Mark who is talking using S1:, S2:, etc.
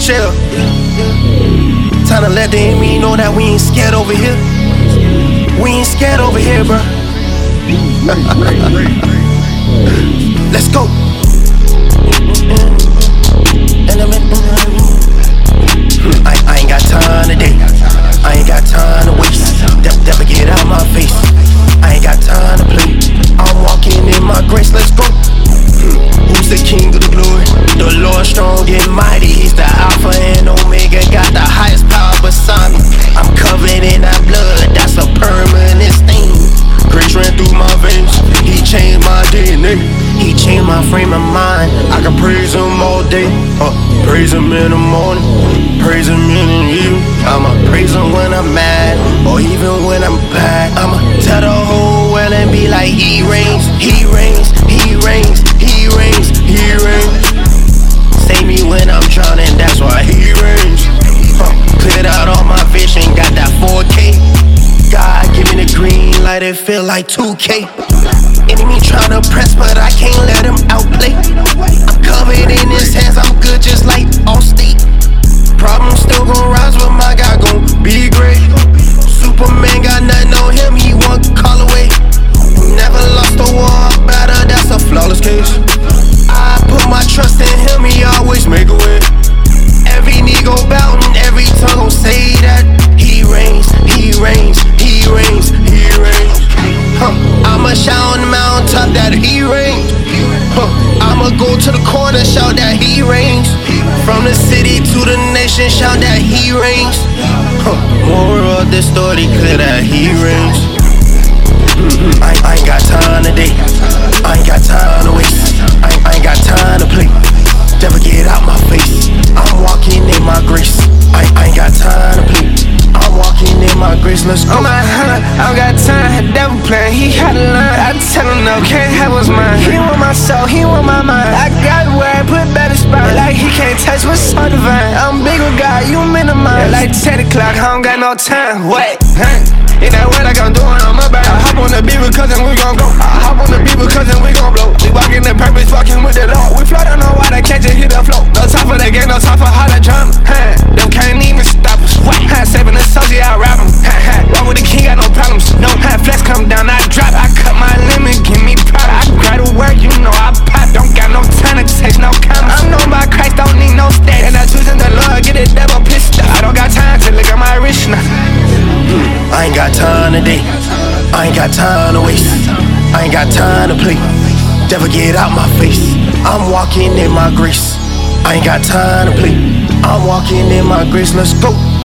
S1: chill. Time to let the enemy know that we ain't scared over here. We ain't scared over here, bro. Let's go. I ain't got time today. I ain't got time to waste. Never get out my face. I ain't got time to play. I'm walking in my grace. Let's go. Who's the king of the glory? The Lord strong and mighty. He's the Alpha and Omega. Got the highest power beside me. I'm covered in that blood. That's a permanent stain. Grace ran through my veins. He changed my DNA. He changed my frame of mind. I can praise him all day. Praise him in the morning. Praise him in the evening. I'ma praise him when I'm mad, or even when I'm bad. I'ma tell the whole world and be like, he reigns, he reigns, he reigns, he reigns, he reigns. Save me when I'm drowning, that's why he reigns. Cleared out all my vision, got that 4K. God give me the green light, it feel like 2K. Enemy tryna press, but I can't let him outplay. I'm covered in his hands, I'm good just like Allstate. Problems still gon' rise, but my guy gon' be great. Superman got nothing on him, he one call away. Never lost a war battle, that's a flawless case. I put my trust in him, he always make a way. Every knee gon' bow and every tongue gon' say that he reigns, he reigns, he reigns, he reigns. I'ma shout on the mountaintop that he reigns. I'ma go to the corner, shout that he reigns. From the city to the nation, shout that he reigns. Moral of the story, clear that he reigns. I ain't got time today. I ain't got time to waste. I ain't got time to play. Never get out my face. I'm walking in my grace. I ain't got time to play. I'm walking in my grace, let's go.
S2: On my hunt, I don't got time, devil plan, he had to learn. I tell him no, can't have what's mine. He want my soul, he want my mind. I got where I put better spot. Like he can't touch what's so divine. I'm big with God, you minimize. Like 10 o'clock, I don't got no time. What? In that way like I'm doing, I'm about. I hop on the beat because then we gon' go. I hop on the beat because then we gon' blow. We walking the purpose, walking with the Lord. We float on the water, can't just hit the float. No time for the game, no time for holla drama. Them can't even stop us. Saving the soldier, I rap him. Walk with the king, got no problems. No flex come down, I drop. I cut my limit, give me pride. I grab to work, you know I pop. Don't got no time to taste no comments. I'm known by Christ, don't need no stats. And I choose in the Lord, get the devil pissed off. I don't got time to look at my wrist now.
S1: I ain't got time today. I ain't got time to waste. I ain't got time to play. Never get out my face. I'm walking in my grace. I ain't got time to play. I'm walking in my grace, let's go.